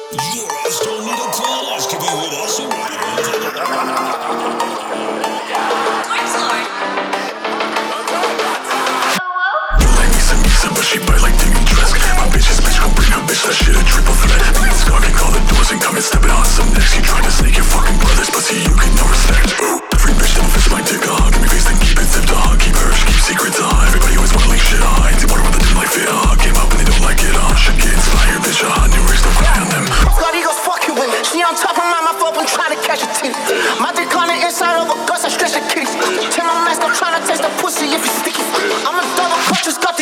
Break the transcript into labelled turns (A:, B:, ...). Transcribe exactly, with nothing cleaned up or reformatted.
A: Your ass don't need a colonoscopy with us.
B: You like me some pizza, but she bite like Damien Trask. My bitch's bitch gon' bring her bitch, that shit a triple threat. Niggas knocking all the doors and coming, stepping on some necks. You trying to sneak your fucking brothers, but see you get no respect. Ooh, every bitch don't fist my dick on. Give me face, then keep it zipped on. Keep her, keep secrets on. Everybody always wanna link shit on. Ain't water with the dim like fit on. Came up and they don't like it on. Should get inspired, bitch on. New race, don't cry on them.
C: God, he goes fuck you with me. She on top of my mouth up, I'm trying to catch a teeth. My dick on the inside of a gust, I stretch the kitties. Take my mask, I'm trying to taste the pussy if it's sticky. I'm a double clutch, just got